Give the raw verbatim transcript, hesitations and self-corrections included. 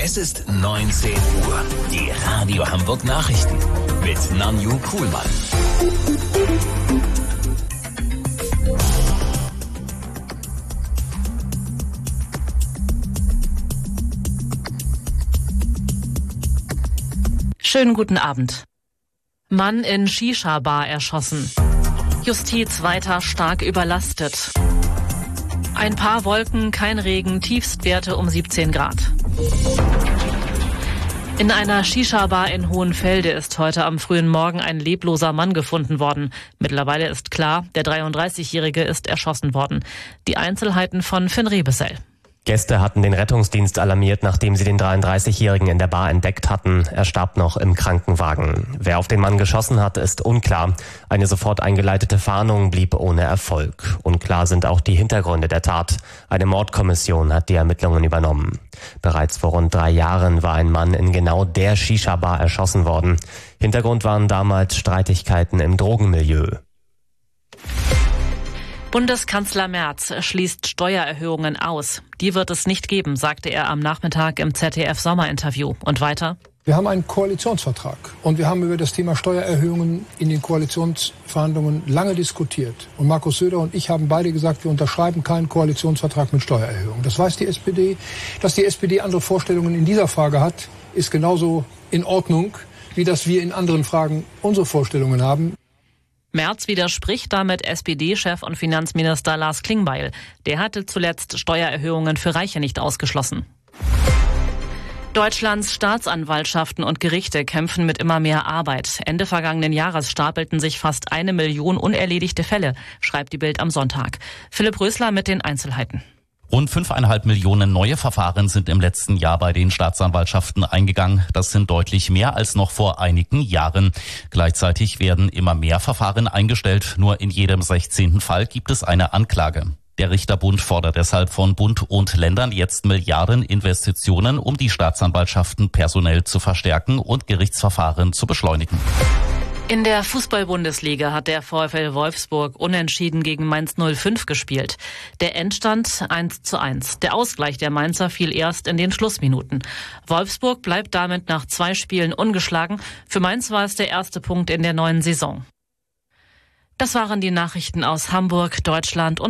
Es ist neunzehn Uhr. Die Radio Hamburg Nachrichten mit Nanju Kuhlmann. Schönen guten Abend. Mann in Shisha-Bar erschossen. Justiz weiter stark überlastet. Ein paar Wolken, kein Regen, Tiefstwerte um siebzehn Grad. In einer Shisha-Bar in Hohenfelde ist heute am frühen Morgen ein lebloser Mann gefunden worden. Mittlerweile ist klar, der dreiunddreißigjährige ist erschossen worden. Die Einzelheiten von Finn Rebesell. Gäste hatten den Rettungsdienst alarmiert, nachdem sie den dreiunddreißigjährigen in der Bar entdeckt hatten. Er starb noch im Krankenwagen. Wer auf den Mann geschossen hat, ist unklar. Eine sofort eingeleitete Fahndung blieb ohne Erfolg. Unklar sind auch die Hintergründe der Tat. Eine Mordkommission hat die Ermittlungen übernommen. Bereits vor rund drei Jahren war ein Mann in genau der Shisha-Bar erschossen worden. Hintergrund waren damals Streitigkeiten im Drogenmilieu. Bundeskanzler Merz schließt Steuererhöhungen aus. Die wird es nicht geben, sagte er am Nachmittag im Z D F-Sommerinterview. Und weiter: Wir haben einen Koalitionsvertrag und wir haben über das Thema Steuererhöhungen in den Koalitionsverhandlungen lange diskutiert. Und Markus Söder und ich haben beide gesagt, wir unterschreiben keinen Koalitionsvertrag mit Steuererhöhungen. Das weiß die S P D. Dass die S P D andere Vorstellungen in dieser Frage hat, ist genauso in Ordnung, wie dass wir in anderen Fragen unsere Vorstellungen haben. Merz widerspricht damit S P D-Chef und Finanzminister Lars Klingbeil. Der hatte zuletzt Steuererhöhungen für Reiche nicht ausgeschlossen. Deutschlands Staatsanwaltschaften und Gerichte kämpfen mit immer mehr Arbeit. Ende vergangenen Jahres stapelten sich fast eine Million unerledigte Fälle, schreibt die Bild am Sonntag. Philipp Rösler mit den Einzelheiten. Rund fünfeinhalb Millionen neue Verfahren sind im letzten Jahr bei den Staatsanwaltschaften eingegangen. Das sind deutlich mehr als noch vor einigen Jahren. Gleichzeitig werden immer mehr Verfahren eingestellt. Nur in jedem sechzehnten Fall gibt es eine Anklage. Der Richterbund fordert deshalb von Bund und Ländern jetzt Milliardeninvestitionen, um die Staatsanwaltschaften personell zu verstärken und Gerichtsverfahren zu beschleunigen. In der Fußball-Bundesliga hat der VfL Wolfsburg unentschieden gegen Mainz null fünf gespielt. Der Endstand eins zu eins. Der Ausgleich der Mainzer fiel erst in den Schlussminuten. Wolfsburg bleibt damit nach zwei Spielen ungeschlagen. Für Mainz war es der erste Punkt in der neuen Saison. Das waren die Nachrichten aus Hamburg, Deutschland und